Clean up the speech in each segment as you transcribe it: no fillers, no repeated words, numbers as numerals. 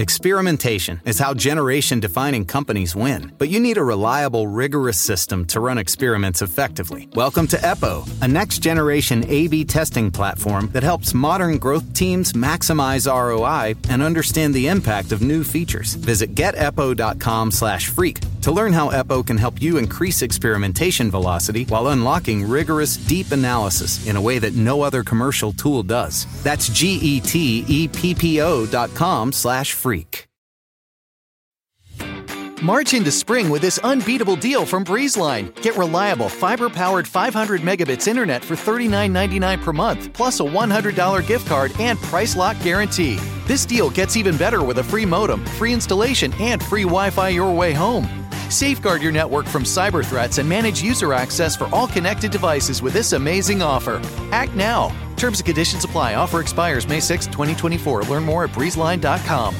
Experimentation is how generation-defining companies win. But you need a reliable, rigorous system to run experiments effectively. Welcome to EPO, a next-generation A/B testing platform that helps modern growth teams maximize ROI and understand the impact of new features. Visit getepo.com/freak to learn how EPO can help you increase experimentation velocity while unlocking rigorous, deep analysis in a way that no other commercial tool does. That's GETEPPO.com/freak. March into spring with this unbeatable deal from BreezeLine. Get reliable, fiber-powered 500 megabits internet for $39.99 per month, plus a $100 gift card and price lock guarantee. This deal gets even better with a free modem, free installation, and free Wi-Fi your way home. Safeguard your network from cyber threats and manage user access for all connected devices with this amazing offer. Act now. Terms and conditions apply. Offer expires May 6, 2024. Learn more at breezeline.com.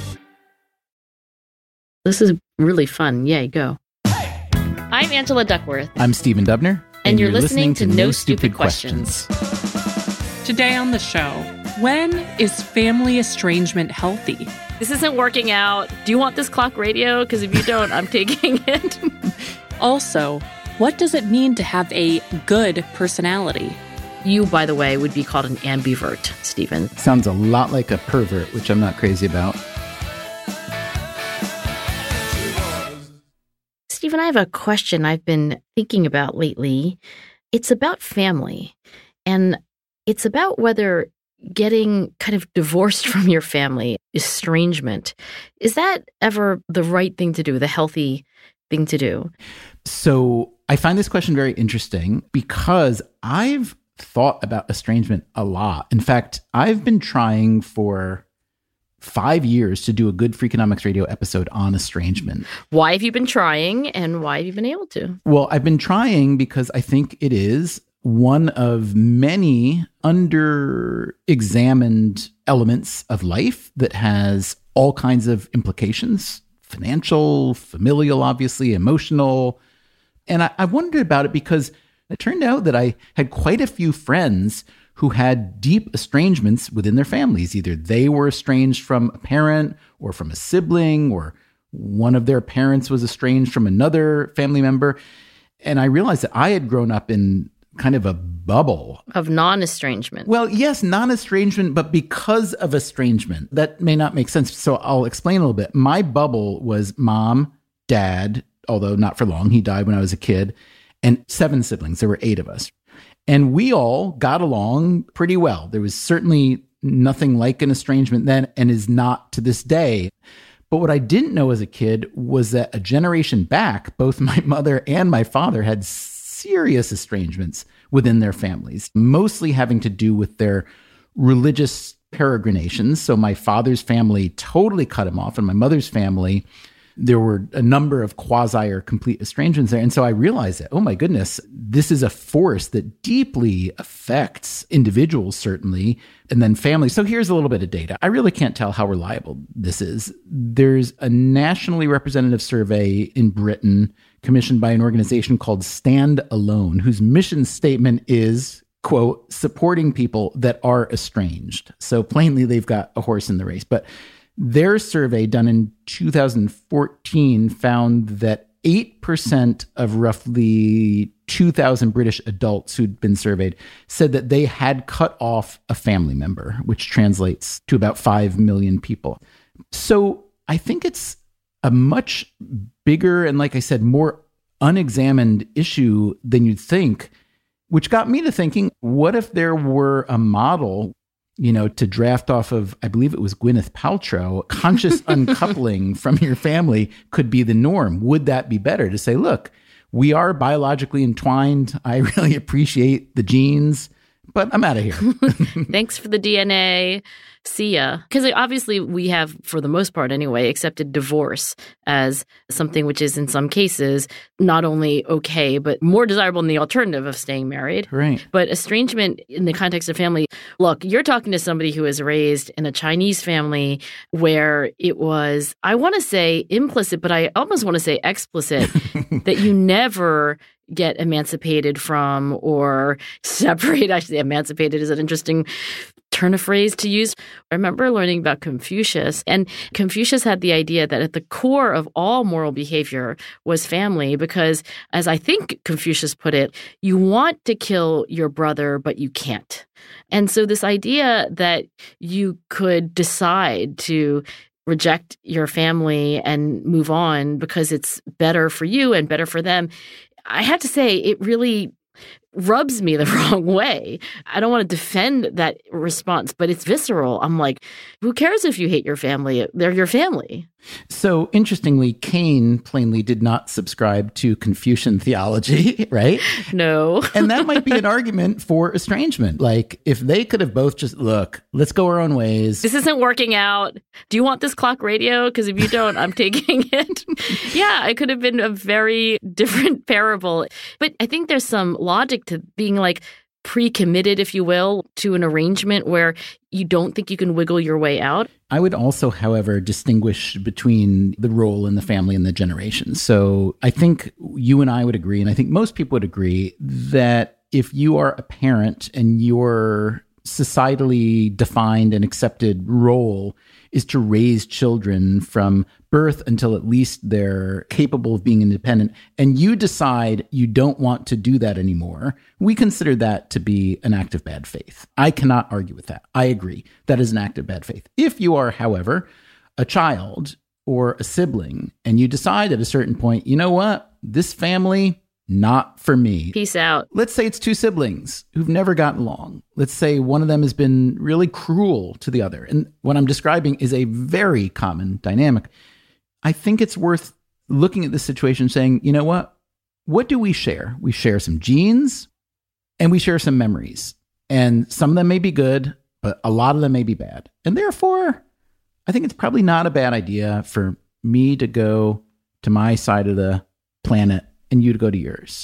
This is really fun. Yay, go. I'm Angela Duckworth. I'm Stephen Dubner. And you're listening to No Stupid Questions. Today on the show, when is family estrangement healthy? This isn't working out. Do you want this clock radio? Because if you don't, I'm taking it. Also, what does it mean to have a good personality? You, by the way, would be called an ambivert, Stephen. Sounds a lot like a pervert, which I'm not crazy about. Stephen, I have a question I've been thinking about lately. It's about family, and it's about whether getting kind of divorced from your family, estrangement, is that ever the right thing to do, the healthy thing to do? So I find this question very interesting because I've thought about estrangement a lot. In fact, I've been trying for 5 years to do a good Freakonomics Radio episode on estrangement. Why have you been trying, and why have you been able to? Well, I've been trying because I think it is one of many under-examined elements of life that has all kinds of implications: financial, familial, obviously, emotional. And I wondered about it because it turned out that I had quite a few friends who had deep estrangements within their families. Either they were estranged from a parent or from a sibling, or one of their parents was estranged from another family member. And I realized that I had grown up in kind of a bubble of non-estrangement. Well, yes, non-estrangement, but because of estrangement. That may not make sense. So I'll explain a little bit. My bubble was mom, dad, although not for long. He died when I was a kid, and 7 siblings. There were 8 of us. And we all got along pretty well. There was certainly nothing like an estrangement then, and is not to this day. But what I didn't know as a kid was that a generation back, both my mother and my father had serious estrangements within their families, mostly having to do with their religious peregrinations. So my father's family totally cut him off, and my mother's family, there were a number of quasi or complete estrangements there. And so I realized that, oh my goodness, this is a force that deeply affects individuals, certainly, and then families. So here's a little bit of data. I really can't tell how reliable this is. There's a nationally representative survey in Britain commissioned by an organization called Stand Alone, whose mission statement is, quote, supporting people that are estranged. So plainly, they've got a horse in the race. But their survey done in 2014 found that 8% of roughly 2,000 British adults who'd been surveyed said that they had cut off a family member, which translates to about 5 million people. So I think it's a much bigger and, like I said, more unexamined issue than you'd think, which got me to thinking, what if there were a model, to draft off of, I believe it was Gwyneth Paltrow, conscious uncoupling from your family could be the norm. Would that be better to say, look, we are biologically entwined. I really appreciate the genes, but I'm out of here. Thanks for the DNA. See ya. Because obviously we have, for the most part anyway, accepted divorce as something which is in some cases not only okay, but more desirable than the alternative of staying married. Right. But estrangement in the context of family, look, you're talking to somebody who was raised in a Chinese family where it was, I want to say implicit, but I almost want to say explicit, that you never get emancipated from or separate. Actually, emancipated is an interesting turn of phrase to use. I remember learning about Confucius, and Confucius had the idea that at the core of all moral behavior was family, because, as I think Confucius put it, you want to kill your brother, but you can't. And so this idea that you could decide to reject your family and move on because it's better for you and better for them, I have to say, it really rubs me the wrong way. I don't want to defend that response, but it's visceral. I'm like, who cares if you hate your family? They're your family. So interestingly, Cain plainly did not subscribe to Confucian theology, right? No. And that might be an argument for estrangement. Like, if they could have both just, look, let's go our own ways. This isn't working out. Do you want this clock radio? Because if you don't, I'm taking it. Yeah, it could have been a very different parable. But I think there's some logic to being like pre-committed, if you will, to an arrangement where you don't think you can wiggle your way out. I would also, however, distinguish between the role in the family and the generations. So I think you and I would agree, and I think most people would agree, that if you are a parent and your societally defined and accepted role is to raise children from birth until at least they're capable of being independent, and you decide you don't want to do that anymore, we consider that to be an act of bad faith. I cannot argue with that. I agree. That is an act of bad faith. If you are, however, a child or a sibling, and you decide at a certain point, you know what, this family, not for me. Peace out. Let's say it's two siblings who've never gotten along. Let's say one of them has been really cruel to the other. And what I'm describing is a very common dynamic. I think it's worth looking at this situation and saying, you know what? What do we share? We share some genes and we share some memories. And some of them may be good, but a lot of them may be bad. And therefore, I think it's probably not a bad idea for me to go to my side of the planet and you to go to yours.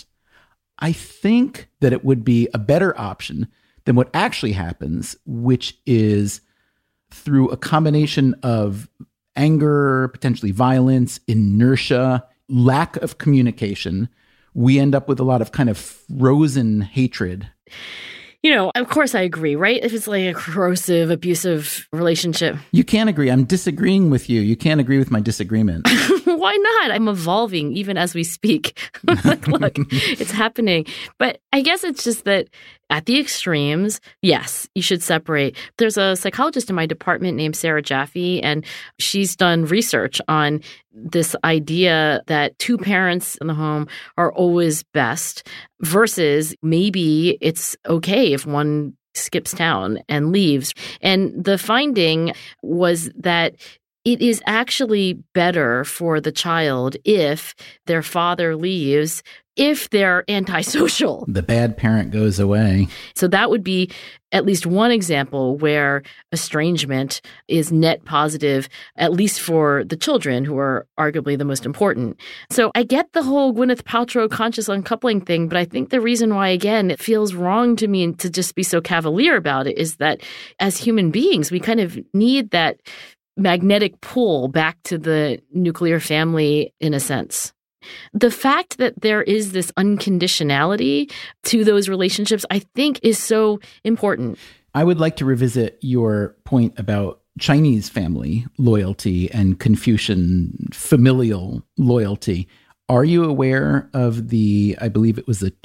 I think that it would be a better option than what actually happens, which is through a combination of anger, potentially violence, inertia, lack of communication, we end up with a lot of kind of frozen hatred. You know, of course I agree, right? If it's like a corrosive, abusive relationship. You can't agree. I'm disagreeing with you. You can't agree with my disagreement. Why not? I'm evolving even as we speak. Like, look, it's happening. But I guess it's just that at the extremes, yes, you should separate. There's a psychologist in my department named Sarah Jaffe, and she's done research on this idea that two parents in the home are always best versus maybe it's okay if one skips town and leaves. And the finding was that it is actually better for the child if their father leaves, if they're antisocial. The bad parent goes away. So that would be at least one example where estrangement is net positive, at least for the children who are arguably the most important. So I get the whole Gwyneth Paltrow conscious uncoupling thing, but I think the reason why, again, it feels wrong to me to just be so cavalier about it is that as human beings, we kind of need that magnetic pull back to the nuclear family in a sense. The fact that there is this unconditionality to those relationships, I think, is so important. I would like to revisit your point about Chinese family loyalty and Confucian familial loyalty. Are you aware of I believe it was the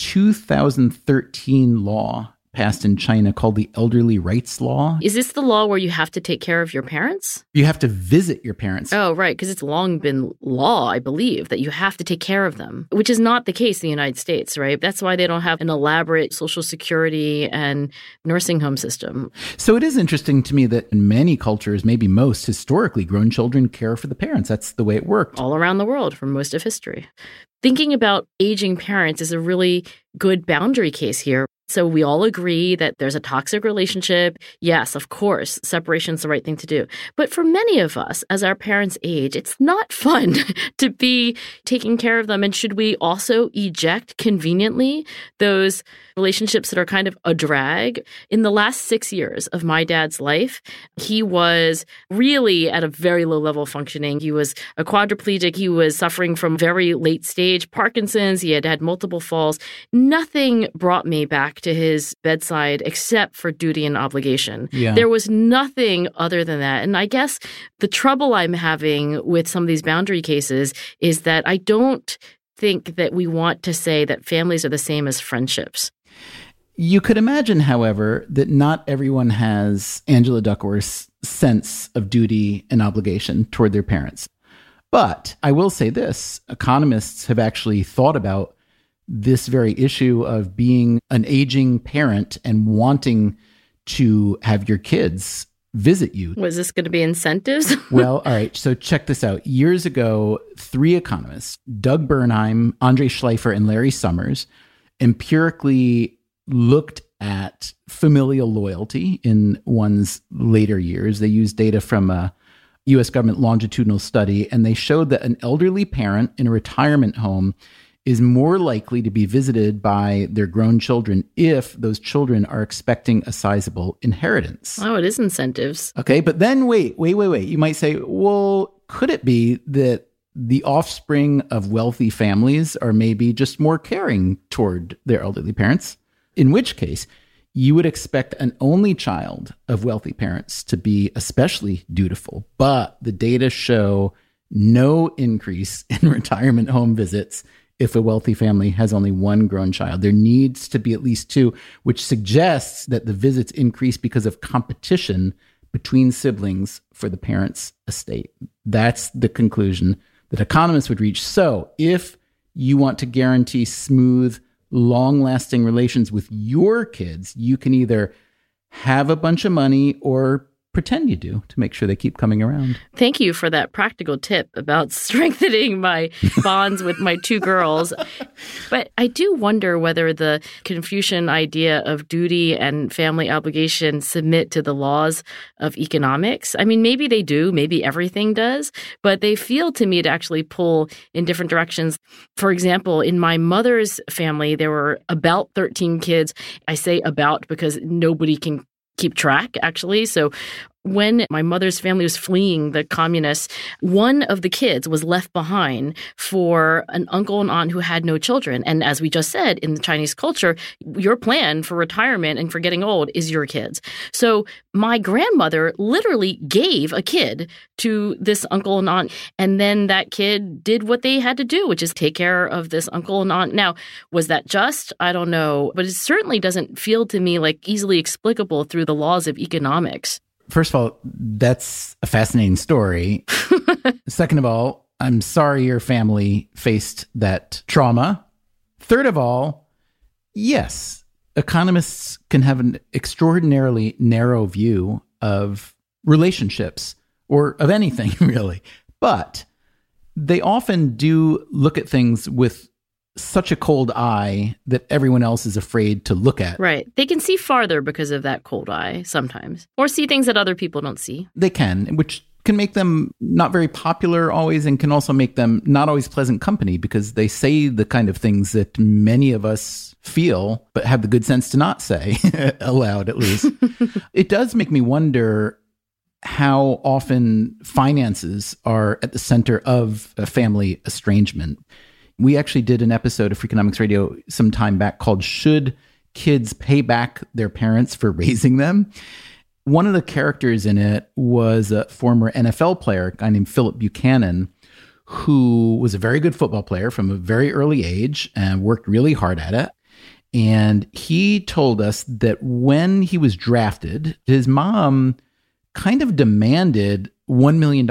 2013 law passed in China called the Elderly Rights Law? Is this the law where you have to take care of your parents? You have to visit your parents. Oh, right, because it's long been law, I believe, that you have to take care of them, which is not the case in the United States, right? That's why they don't have an elaborate Social Security and nursing home system. So it is interesting to me that in many cultures, maybe most, historically grown children care for the parents. That's the way it worked. All around the world for most of history. Thinking about aging parents is a really good boundary case here. So we all agree that there's a toxic relationship. Yes, of course, separation is the right thing to do. But for many of us, as our parents age, it's not fun to be taking care of them. And should we also eject conveniently those relationships that are kind of a drag? In the last 6 years of my dad's life, he was really at a very low level of functioning. He was a quadriplegic. He was suffering from very late stage Parkinson's. He had had multiple falls. Nothing brought me back to his bedside except for duty and obligation. Yeah. There was nothing other than that. And I guess the trouble I'm having with some of these boundary cases is that I don't think that we want to say that families are the same as friendships. You could imagine, however, that not everyone has Angela Duckworth's sense of duty and obligation toward their parents. But I will say this, economists have actually thought about this very issue of being an aging parent and wanting to have your kids visit you. Was this going to be incentives? Well, all right. So check this out. Years ago, 3 economists, Doug Bernheim, Andre Schleifer, and Larry Summers, empirically looked at familial loyalty in one's later years. They used data from a U.S. government longitudinal study, and they showed that an elderly parent in a retirement home is more likely to be visited by their grown children if those children are expecting a sizable inheritance. Oh, it is incentives. Okay, but then wait. You might say, well, could it be that the offspring of wealthy families are maybe just more caring toward their elderly parents? In which case, you would expect an only child of wealthy parents to be especially dutiful. But the data show no increase in retirement home visits if a wealthy family has only one grown child. There needs to be at least 2, which suggests that the visits increase because of competition between siblings for the parent's estate. That's the conclusion that economists would reach. So if you want to guarantee smooth, long-lasting relations with your kids, you can either have a bunch of money or pretend you do to make sure they keep coming around. Thank you for that practical tip about strengthening my bonds with my 2 girls. But I do wonder whether the Confucian idea of duty and family obligation submit to the laws of economics. I mean, maybe they do, maybe everything does, but they feel to me to actually pull in different directions. For example, in my mother's family, there were about 13 kids. I say about because nobody can keep track, actually. So when my mother's family was fleeing the communists, one of the kids was left behind for an uncle and aunt who had no children. And as we just said, in the Chinese culture, your plan for retirement and for getting old is your kids. So my grandmother literally gave a kid to this uncle and aunt. And then that kid did what they had to do, which is take care of this uncle and aunt. Now, was that just? I don't know. But it certainly doesn't feel to me like easily explicable through the laws of economics. First of all, that's a fascinating story. Second of all, I'm sorry your family faced that trauma. Third of all, yes, economists can have an extraordinarily narrow view of relationships or of anything, really. But they often do look at things with such a cold eye that everyone else is afraid to look at. Right. They can see farther because of that cold eye sometimes, or see things that other people don't see. They can, which can make them not very popular always, and can also make them not always pleasant company because they say the kind of things that many of us feel, but have the good sense to not say aloud, at least. It does make me wonder how often finances are at the center of a family estrangement. We actually did an episode of Freakonomics Radio some time back called Should Kids Pay Back Their Parents for Raising Them? One of the characters in it was a former NFL player, a guy named Philip Buchanan, who was a very good football player from a very early age and worked really hard at it. And he told us that when he was drafted, his mom kind of demanded $1 million.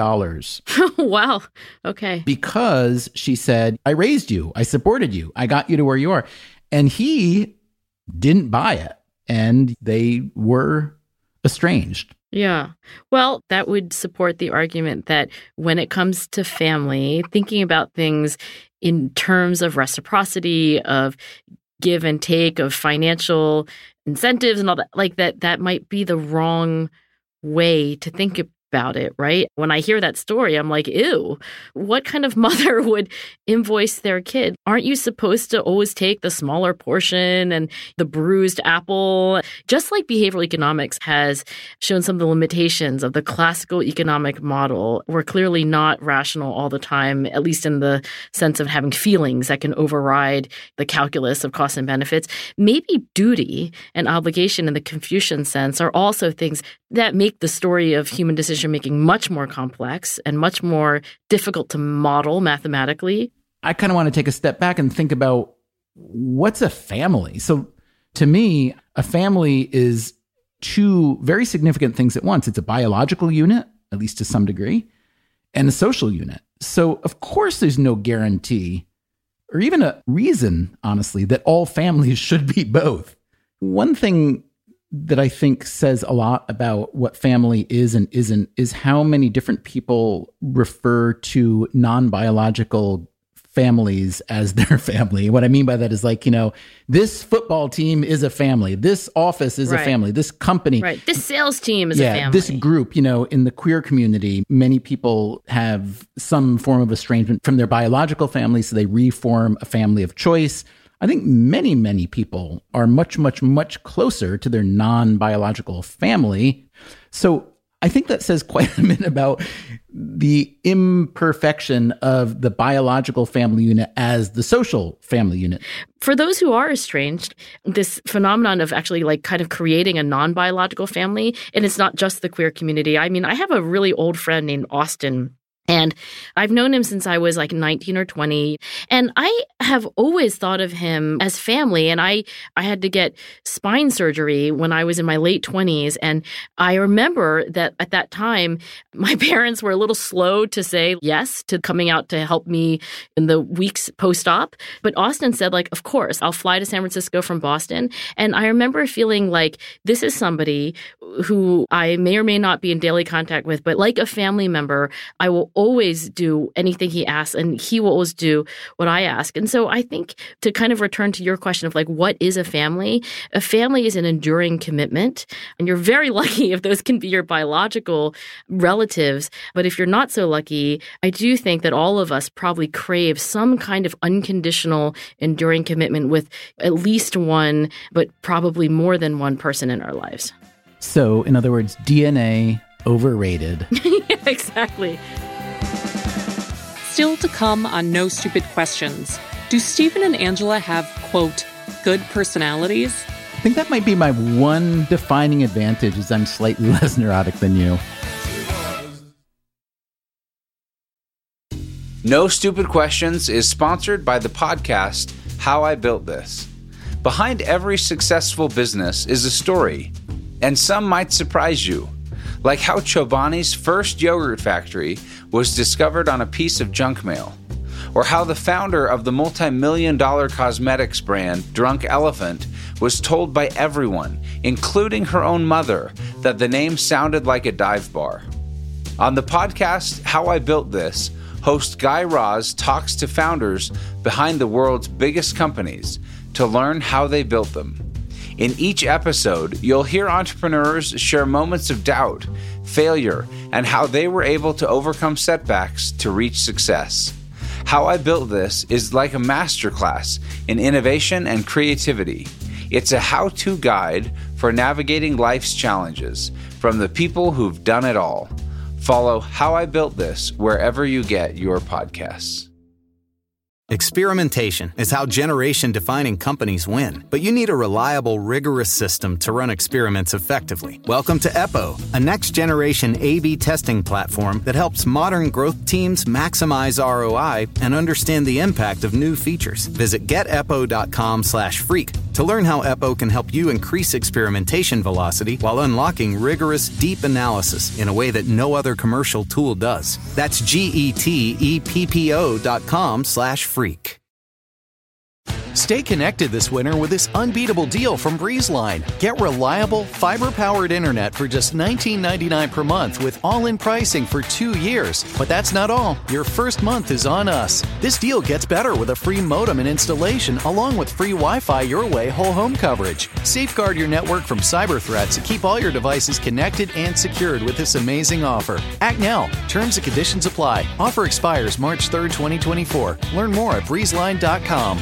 Wow. Okay. Because she said, I raised you. I supported you. I got you to where you are. And he didn't buy it. And they were estranged. Yeah. Well, that would support the argument that when it comes to family, thinking about things in terms of reciprocity, of give and take, of financial incentives and all that, like that might be the wrong way to think about it, right? When I hear that story, I'm like, ew, what kind of mother would invoice their kid? Aren't you supposed to always take the smaller portion and the bruised apple? Just like behavioral economics has shown some of the limitations of the classical economic model, we're clearly not rational all the time, at least in the sense of having feelings that can override the calculus of costs and benefits. Maybe duty and obligation in the Confucian sense are also things that make the story of human decision-making much more complex and much more difficult to model mathematically. I kind of want to take a step back and think about what's a family. So to me, a family is two very significant things at once. It's a biological unit, at least to some degree, and a social unit. So of course there's no guarantee or even a reason, honestly, that all families should be both. One thing that I think says a lot about what family is and isn't is how many different people refer to non-biological families as their family. What I mean by that is like, this football team is a family. This office is a family. This company. Right. This sales team is a family. This group, in the queer community, many people have some form of estrangement from their biological family, so they reform a family of choice. I think many, many people are much, much, much closer to their non-biological family. So I think that says quite a bit about the imperfection of the biological family unit as the social family unit. For those who are estranged, this phenomenon of actually like kind of creating a non-biological family, and it's not just the queer community. I mean, I have a really old friend named Austin, and I've known him since I was like 19 or 20. And I have always thought of him as family. And I had to get spine surgery when I was in my late 20s. And I remember that at that time, my parents were a little slow to say yes to coming out to help me in the weeks post-op. But Austin said, like, of course, I'll fly to San Francisco from Boston. And I remember feeling like this is somebody who I may or may not be in daily contact with, but like a family member, I will always do anything he asks, and he will always do what I ask. And so I think to kind of return to your question of like, what is a family? A family is an enduring commitment, and you're very lucky if those can be your biological relatives. But if you're not so lucky, I do think that all of us probably crave some kind of unconditional, enduring commitment with at least one, but probably more than one person in our lives. So, in other words, DNA overrated. Yeah, exactly. Still to come on No Stupid Questions. Do Stephen and Angela have, quote, good personalities? I think that might be my one defining advantage is I'm slightly less neurotic than you. No Stupid Questions is sponsored by the podcast How I Built This. Behind every successful business is a story, and some might surprise you. Like how Chobani's first yogurt factory was discovered on a piece of junk mail, or how the founder of the multi-million-dollar cosmetics brand Drunk Elephant was told by everyone, including her own mother, that the name sounded like a dive bar. On the podcast How I Built This, host Guy Raz talks to founders behind the world's biggest companies to learn how they built them. In each episode, you'll hear entrepreneurs share moments of doubt, failure, and how they were able to overcome setbacks to reach success. How I Built This is like a masterclass in innovation and creativity. It's a how-to guide for navigating life's challenges from the people who've done it all. Follow How I Built This wherever you get your podcasts. Experimentation is how generation-defining companies win, but you need a reliable, rigorous system to run experiments effectively. Welcome to EPO, a next-generation A/B testing platform that helps modern growth teams maximize ROI and understand the impact of new features. Visit getepo.com/freak to learn how EPO can help you increase experimentation velocity while unlocking rigorous, deep analysis in a way that no other commercial tool does. That's GETEPPO.com/freak. Stay connected this winter with this unbeatable deal from BreezeLine. Get reliable, fiber-powered internet for just $19.99 per month with all-in pricing for 2 years. But that's not all. Your first month is on us. This deal gets better with a free modem and installation, along with free Wi-Fi your way whole home coverage. Safeguard your network from cyber threats and keep all your devices connected and secured with this amazing offer. Act now. Terms and conditions apply. Offer expires March 3rd, 2024. Learn more at breezeline.com.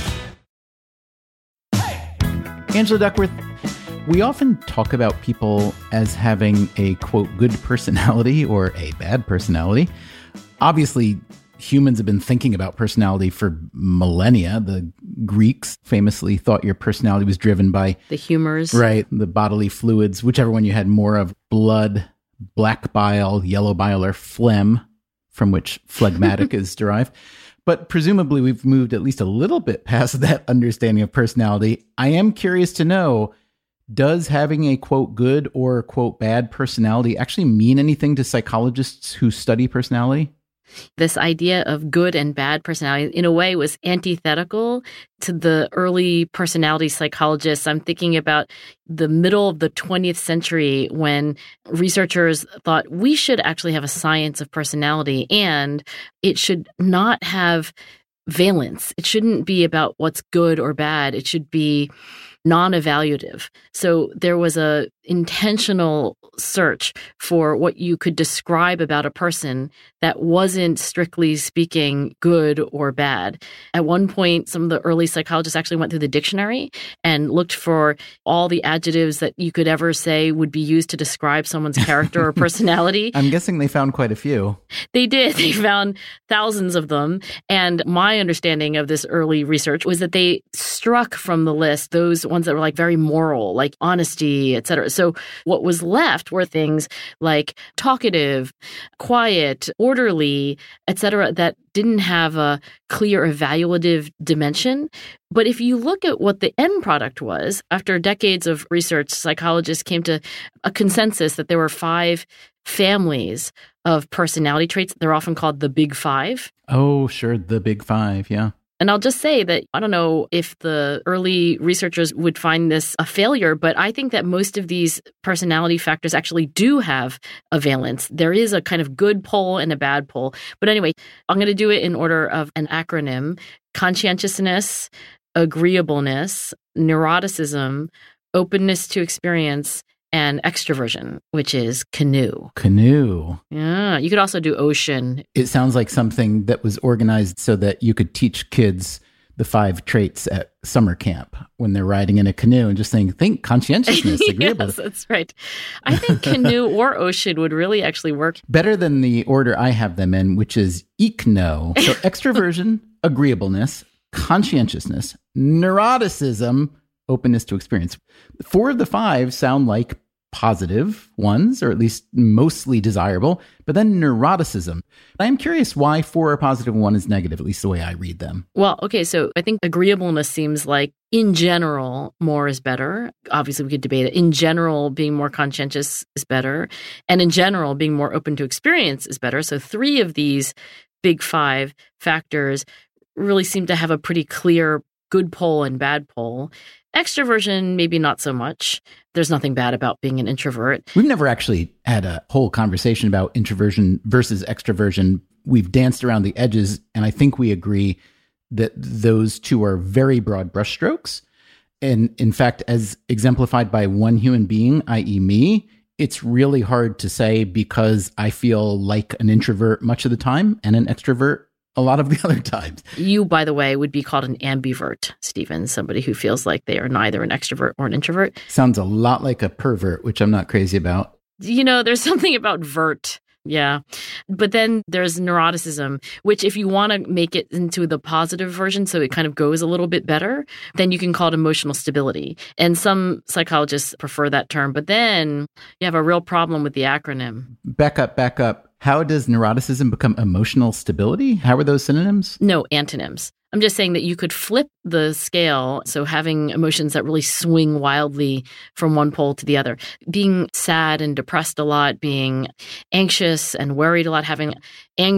Angela Duckworth, we often talk about people as having a, quote, good personality or a bad personality. Obviously, humans have been thinking about personality for millennia. The Greeks famously thought your personality was driven by the humors. Right, the bodily fluids, whichever one you had more of: blood, black bile, yellow bile, or phlegm, from which phlegmatic is derived. But presumably we've moved at least a little bit past that understanding of personality. I am curious to know, does having a, quote, good or, quote, bad personality actually mean anything to psychologists who study personality? This idea of good and bad personality, in a way, was antithetical to the early personality psychologists. I'm thinking about the middle of the 20th century when researchers thought we should actually have a science of personality, and it should not have valence. It shouldn't be about what's good or bad. It should be non-evaluative. So there was a intentional search for what you could describe about a person that wasn't, strictly speaking, good or bad. At one point, some of the early psychologists actually went through the dictionary and looked for all the adjectives that you could ever say would be used to describe someone's character or personality. I'm guessing they found quite a few. They did. They found thousands of them. And my understanding of this early research was that they struck from the list those ones that were like very moral, like honesty, etc. So what was left were things like talkative, quiet, orderly, etc., that didn't have a clear evaluative dimension. But if you look at what the end product was, after decades of research, psychologists came to a consensus that there were 5 families of personality traits. They're often called the Big Five. Oh, sure. The Big Five. Yeah. And I'll just say that I don't know if the early researchers would find this a failure, but I think that most of these personality factors actually do have a valence. There is a kind of good pole and a bad pole. But anyway, I'm going to do it in order of an acronym: conscientiousness, agreeableness, neuroticism, openness to experience, and extroversion, which is canoe. Canoe. Yeah. You could also do ocean. It sounds like something that was organized so that you could teach kids the 5 traits at summer camp when they're riding in a canoe and just saying, think conscientiousness, agreeableness. Yes, that's right. I think canoe or ocean would really actually work. Better than the order I have them in, which is ECNO. So extroversion, agreeableness, conscientiousness, neuroticism, openness to experience. 4 of the 5 sound like positive ones, or at least mostly desirable, but then neuroticism. I'm curious why 4 are positive and 1 is negative, at least the way I read them. Well, okay, so I think agreeableness seems like, in general, more is better. Obviously, we could debate it. In general, being more conscientious is better. And in general, being more open to experience is better. So 3 of these Big 5 factors really seem to have a pretty clear good pole and bad pole. Extroversion, maybe not so much. There's nothing bad about being an introvert. We've never actually had a whole conversation about introversion versus extroversion. We've danced around the edges, and I think we agree that those two are very broad brushstrokes. And in fact, as exemplified by one human being, i.e. me, it's really hard to say because I feel like an introvert much of the time and an extrovert a lot of the other times. You, by the way, would be called an ambivert, Stephen, somebody who feels like they are neither an extrovert or an introvert. Sounds a lot like a pervert, which I'm not crazy about. You know, there's something about vert. Yeah. But then there's neuroticism, which if you want to make it into the positive version, so it kind of goes a little bit better, then you can call it emotional stability. And some psychologists prefer that term. But then you have a real problem with the acronym. Back up. How does neuroticism become emotional stability? How are those synonyms? No, antonyms. I'm just saying that you could flip the scale, so having emotions that really swing wildly from one pole to the other. Being sad and depressed a lot, being anxious and worried a lot, having anger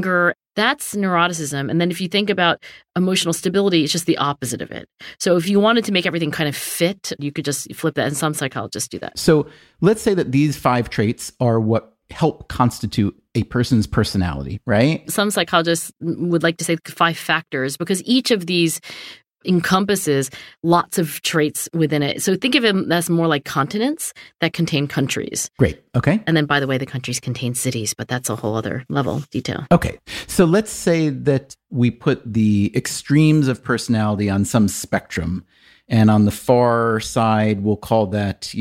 That's neuroticism. And then if you think about emotional stability, it's just the opposite of it. So if you wanted to make everything kind of fit, you could just flip that. And some psychologists do that. So let's say that these 5 traits are what help constitute a person's personality, right? Some psychologists would like to say 5 factors because each of these encompasses lots of traits within it. So think of them as more like continents that contain countries. Great. Okay. And then, by the way, the countries contain cities, but that's a whole other level detail. Okay. So let's say that we put the extremes of personality on some spectrum. And on the far side, we'll call that,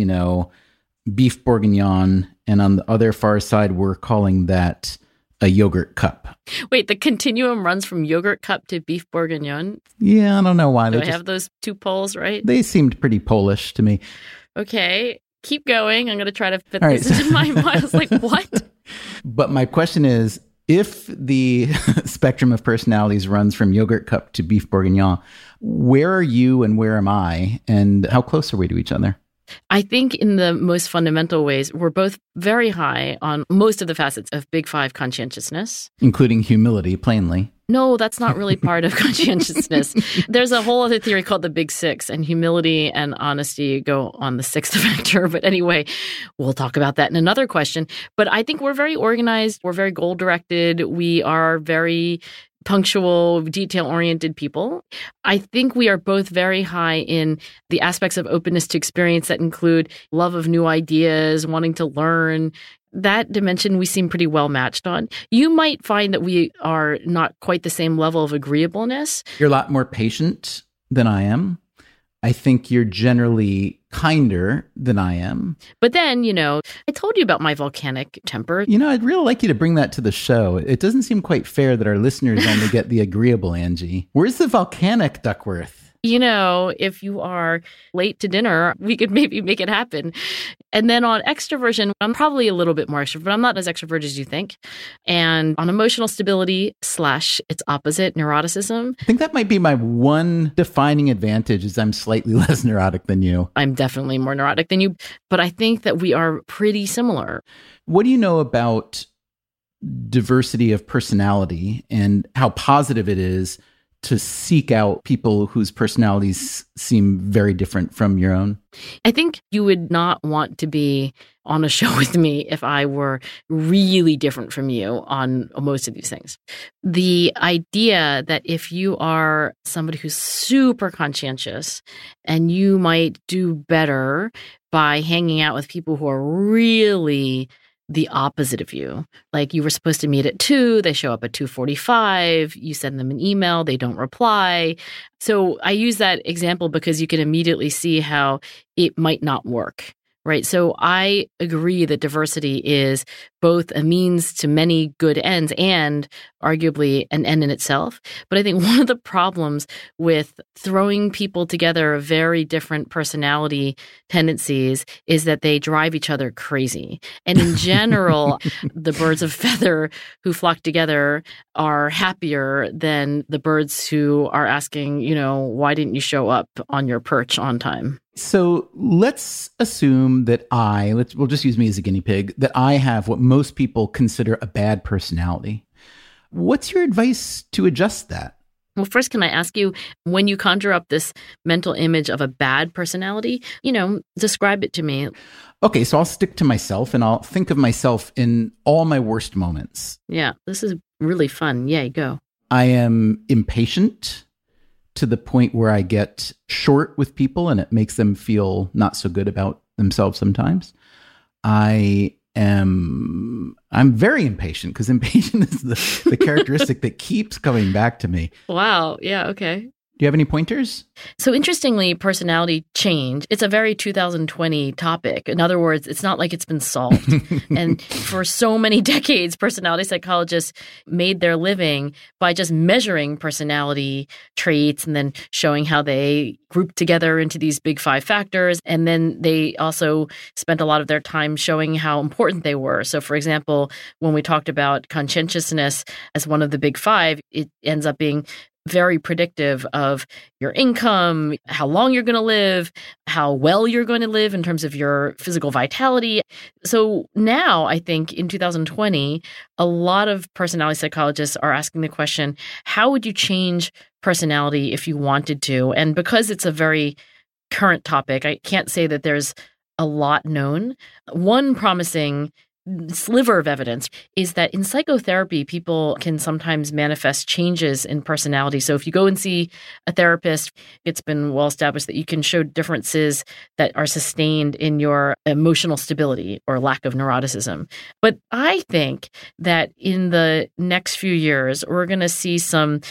beef bourguignon. And on the other far side, we're calling that a yogurt cup. Wait, the continuum runs from yogurt cup to beef bourguignon? Yeah, I don't know why. Do I have those 2 poles right? They seemed pretty Polish to me. Okay, keep going. I'm going to try to fit this into my mind. I was like, what? But my question is, if the spectrum of personalities runs from yogurt cup to beef bourguignon, where are you and where am I? And how close are we to each other? I think in the most fundamental ways, we're both very high on most of the facets of Big 5 conscientiousness. Including humility, plainly. No, that's not really part of conscientiousness. There's a whole other theory called the Big 6, and humility and honesty go on the 6th factor. But anyway, we'll talk about that in another question. But I think we're very organized. We're very goal-directed. We are very punctual, detail-oriented people. I think we are both very high in the aspects of openness to experience that include love of new ideas, wanting to learn. That dimension we seem pretty well matched on. You might find that we are not quite the same level of agreeableness. You're a lot more patient than I am. I think you're generally kinder than I am. But then, I told you about my volcanic temper. I'd really like you to bring that to the show. It doesn't seem quite fair that our listeners only get the agreeable Angie. Where's the volcanic Duckworth? If you are late to dinner, we could maybe make it happen. And then on extroversion, I'm probably a little bit more extrovert, but I'm not as extroverted as you think. And on emotional stability / its opposite, neuroticism. I think that might be my one defining advantage is I'm slightly less neurotic than you. I'm definitely more neurotic than you, but I think that we are pretty similar. What do you know about diversity of personality and how positive it is to seek out people whose personalities seem very different from your own? I think you would not want to be on a show with me if I were really different from you on most of these things. The idea that if you are somebody who's super conscientious and you might do better by hanging out with people who are really the opposite of you. Like you were supposed to meet at 2, they show up at 2:45, you send them an email, they don't reply. So I use that example because you can immediately see how it might not work, right? So I agree that diversity is both a means to many good ends and arguably an end in itself. But I think one of the problems with throwing people together of very different personality tendencies is that they drive each other crazy. And in general, the birds of feather who flock together are happier than the birds who are asking, why didn't you show up on your perch on time? So let's assume that we'll just use me as a guinea pig, that I have what most people consider a bad personality. What's your advice to adjust that? Well, first, can I ask you, when you conjure up this mental image of a bad personality, describe it to me. Okay, so I'll stick to myself and I'll think of myself in all my worst moments. Yeah, this is really fun. Yay, go. I am impatient to the point where I get short with people and it makes them feel not so good about themselves sometimes. I'm very impatient because impatient is the characteristic that keeps coming back to me. Wow. Yeah. Okay. Do you have any pointers? So interestingly, personality change, it's a very 2020 topic. In other words, it's not like it's been solved. And for so many decades, personality psychologists made their living by just measuring personality traits and then showing how they group together into these big 5 factors. And then they also spent a lot of their time showing how important they were. So for example, when we talked about conscientiousness as one of the big 5, it ends up being very predictive of your income, how long you're going to live, how well you're going to live in terms of your physical vitality. So now I think in 2020, a lot of personality psychologists are asking the question, how would you change personality if you wanted to? And because it's a very current topic, I can't say that there's a lot known. One promising sliver of evidence is that in psychotherapy, people can sometimes manifest changes in personality. So if you go and see a therapist, it's been well established that you can show differences that are sustained in your emotional stability or lack of neuroticism. But I think that in the next few years, we're going to see some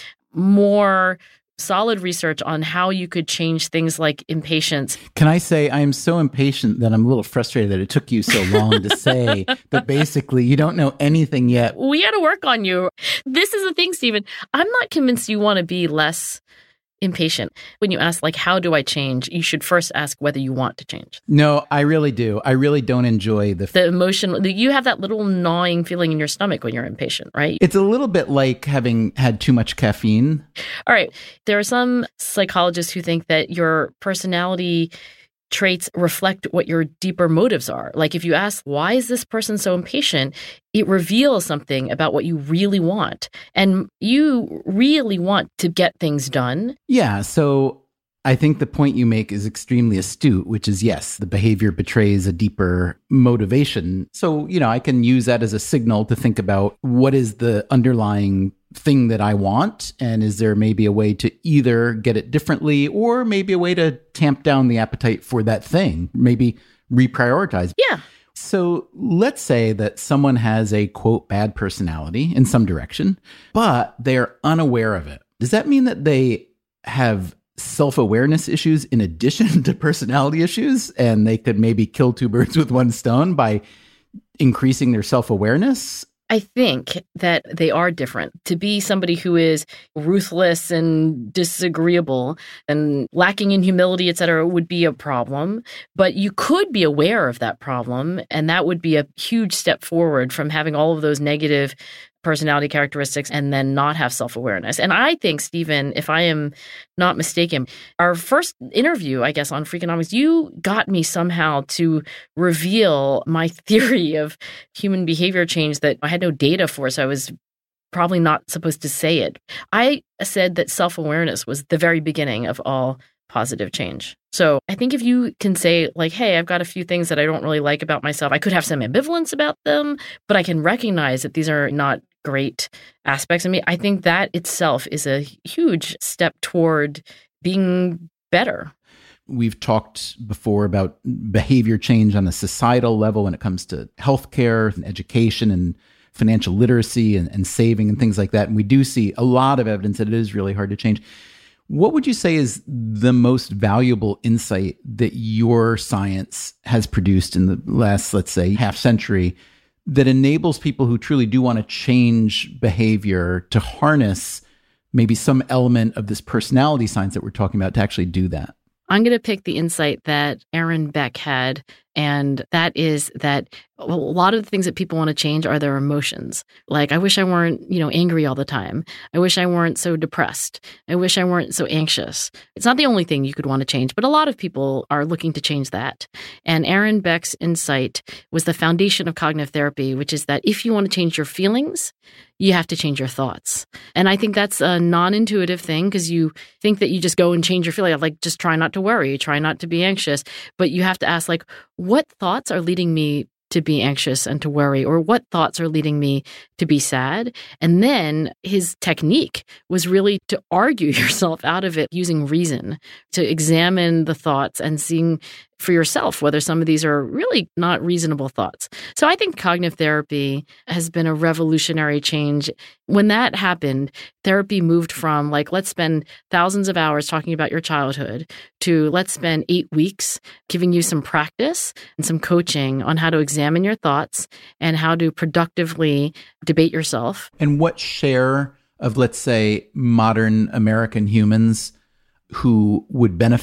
more solid research on how you could change things like impatience. Can I say I am so impatient that I'm a little frustrated that it took you so long to say, but basically you don't know anything yet. We got to work on you. This is the thing, Stephen. I'm not convinced you want to be less impatient. When you ask, like, how do I change? You should first ask whether you want to change. No, I really do. I really don't enjoy the emotion. You have that little gnawing feeling in your stomach when you're impatient, right? It's a little bit like having had too much caffeine. All right. There are some psychologists who think that your personality traits reflect what your deeper motives are. Like if you ask, why is this person so impatient? It reveals something about what you really want. And you really want to get things done. Yeah. So I think the point you make is extremely astute, which is, yes, the behavior betrays a deeper motivation. So, I can use that as a signal to think about what is the underlying thing that I want, and is there maybe a way to either get it differently or maybe a way to tamp down the appetite for that thing, maybe reprioritize. Yeah. So let's say that someone has a, quote, bad personality in some direction, but they're unaware of it. Does that mean that they have self-awareness issues in addition to personality issues, and they could maybe kill two birds with one stone by increasing their self-awareness? I think that they are different. To be somebody who is ruthless and disagreeable and lacking in humility, et cetera, would be a problem. But you could be aware of that problem, and that would be a huge step forward from having all of those negative personality characteristics and then not have self-awareness. And I think, Stephen, if I am not mistaken, our first interview, I guess, on Freakonomics, you got me somehow to reveal my theory of human behavior change that I had no data for, so I was probably not supposed to say it. I said that self-awareness was the very beginning of all positive change. So I think if you can say, like, hey, I've got a few things that I don't really like about myself. I could have some ambivalence about them, but I can recognize that these are not great aspects of me. I think that itself is a huge step toward being better. We've talked before about behavior change on a societal level when it comes to healthcare and education and financial literacy and saving and things like that. And we do see a lot of evidence that it is really hard to change. What would you say is the most valuable insight that your science has produced in the last, let's say, half century that enables people who truly do want to change behavior to harness maybe some element of this personality science that we're talking about to actually do that? I'm going to pick the insight that Aaron Beck had, and that is that a lot of the things that people want to change are their emotions. Like, I wish I weren't, angry all the time. I wish I weren't so depressed. I wish I weren't so anxious. It's not the only thing you could want to change, but a lot of people are looking to change that. And Aaron Beck's insight was the foundation of cognitive therapy, which is that if you want to change your feelings, you have to change your thoughts. And I think that's a non-intuitive thing because you think that you just go and change your feeling. Like, just try not to worry, try not to be anxious. But you have to ask, like, what thoughts are leading me to be anxious and to worry, or what thoughts are leading me to be sad? And then his technique was really to argue yourself out of it using reason, to examine the thoughts and seeing for yourself whether some of these are really not reasonable thoughts. So I think cognitive therapy has been a revolutionary change. When that happened, therapy moved from, like, let's spend thousands of hours talking about your childhood to let's spend 8 weeks giving you some practice and some coaching on how to examine your thoughts and how to productively debate yourself. And what share of, let's say, modern American humans who would benefit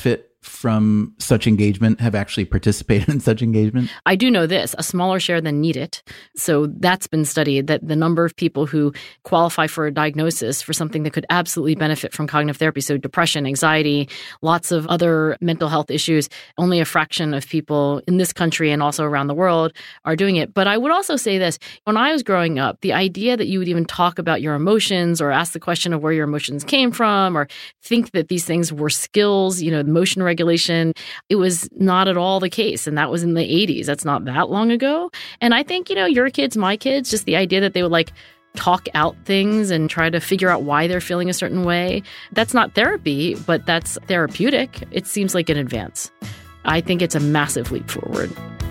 from such engagement have actually participated in such engagement? I do know this, a smaller share than need it. So that's been studied, that the number of people who qualify for a diagnosis for something that could absolutely benefit from cognitive therapy, so depression, anxiety, lots of other mental health issues, only a fraction of people in this country and also around the world are doing it. But I would also say this, when I was growing up, the idea that you would even talk about your emotions or ask the question of where your emotions came from or think that these things were skills, emotion regulation, it was not at all the case. And that was in the 80s. That's not that long ago. And I think, your kids, my kids, just the idea that they would talk out things and try to figure out why they're feeling a certain way. That's not therapy, but that's therapeutic. It seems like an advance. I think it's a massive leap forward.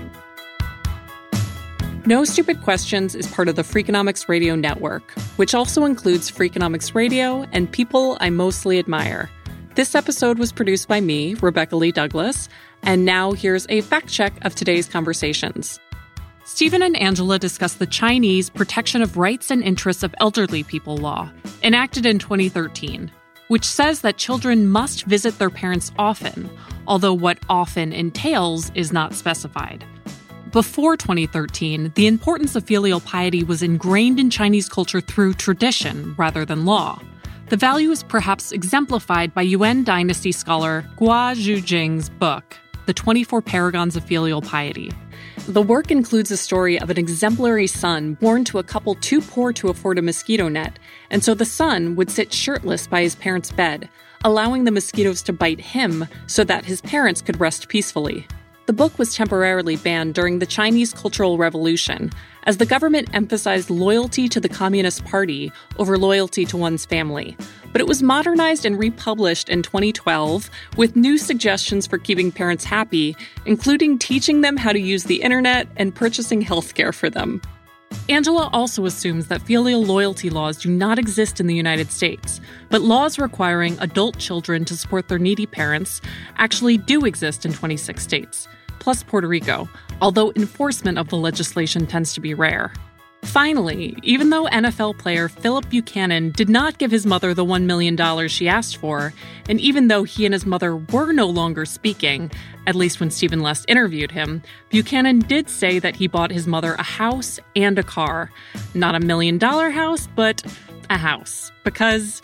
No Stupid Questions is part of the Freakonomics Radio Network, which also includes Freakonomics Radio and People I Mostly Admire. This episode was produced by me, Rebecca Lee Douglas, and now here's a fact check of today's conversations. Stephen and Angela discuss the Chinese Protection of Rights and Interests of Elderly People law, enacted in 2013, which says that children must visit their parents often, although what often entails is not specified. Before 2013, the importance of filial piety was ingrained in Chinese culture through tradition rather than law. The value is perhaps exemplified by Yuan dynasty scholar Guo Zhujing's book, The 24 Paragons of Filial Piety. The work includes a story of an exemplary son born to a couple too poor to afford a mosquito net, and so the son would sit shirtless by his parents' bed, allowing the mosquitoes to bite him so that his parents could rest peacefully. The book was temporarily banned during the Chinese Cultural Revolution, as the government emphasized loyalty to the Communist Party over loyalty to one's family. But it was modernized and republished in 2012 with new suggestions for keeping parents happy, including teaching them how to use the internet and purchasing healthcare for them. Angela also assumes that filial loyalty laws do not exist in the United States, but laws requiring adult children to support their needy parents actually do exist in 26 states, plus Puerto Rico, although enforcement of the legislation tends to be rare. Finally, even though NFL player Philip Buchanan did not give his mother the $1 million she asked for, and even though he and his mother were no longer speaking, at least when Stephen last interviewed him, Buchanan did say that he bought his mother a house and a car. Not $1 million house, but a house. Because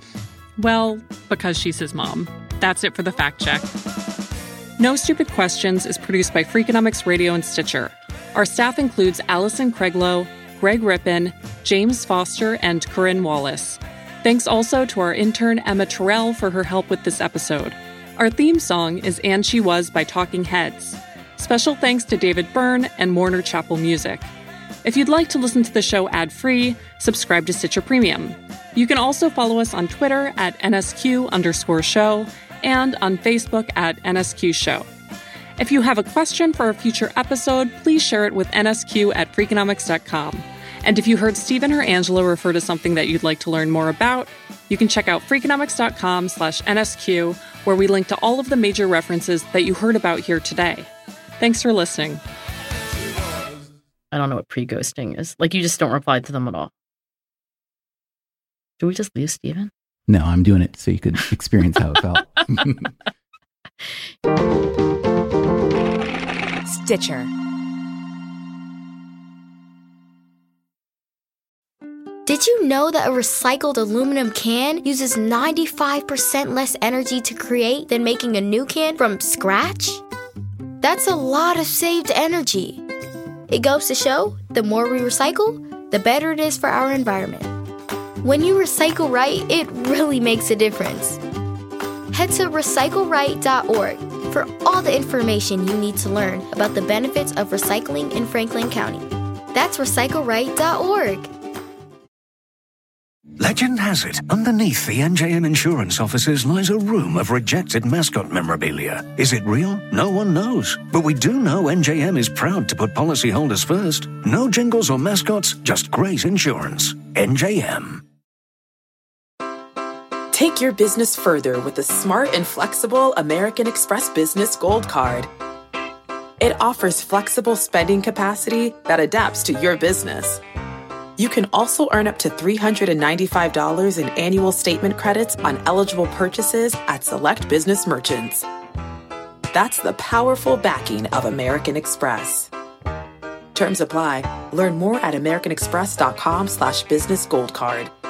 she's his mom. That's it for the fact check. No Stupid Questions is produced by Freakonomics Radio and Stitcher. Our staff includes Allison Craiglow, Greg Rippin, James Foster, and Corinne Wallace. Thanks also to our intern Emma Terrell for her help with this episode. Our theme song is And She Was by Talking Heads. Special thanks to David Byrne and Warner Chappell Music. If you'd like to listen to the show ad-free, subscribe to Stitcher Premium. You can also follow us on Twitter at NSQ_show and on Facebook at NSQ Show. If you have a question for a future episode, please share it with nsq@freakonomics.com. And if you heard Stephen or Angela refer to something that you'd like to learn more about, you can check out freakonomics.com/NSQ, where we link to all of the major references that you heard about here today. Thanks for listening. I don't know what pre-ghosting is. You just don't reply to them at all. Do we just leave Stephen? No, I'm doing it so you could experience how it felt. Stitcher. Did you know that a recycled aluminum can uses 95% less energy to create than making a new can from scratch? That's a lot of saved energy. It goes to show, the more we recycle, the better it is for our environment. When you recycle right, it really makes a difference. Head to recycleright.org for all the information you need to learn about the benefits of recycling in Franklin County. That's recycleright.org. Legend has it, underneath the NJM insurance offices lies a room of rejected mascot memorabilia. Is it real? No one knows. But we do know NJM is proud to put policyholders first. No jingles or mascots, just great insurance. NJM. Take your business further with the smart and flexible American Express Business Gold Card. It offers flexible spending capacity that adapts to your business. You can also earn up to $395 in annual statement credits on eligible purchases at select business merchants. That's the powerful backing of American Express. Terms apply. Learn more at americanexpress.com/business gold card.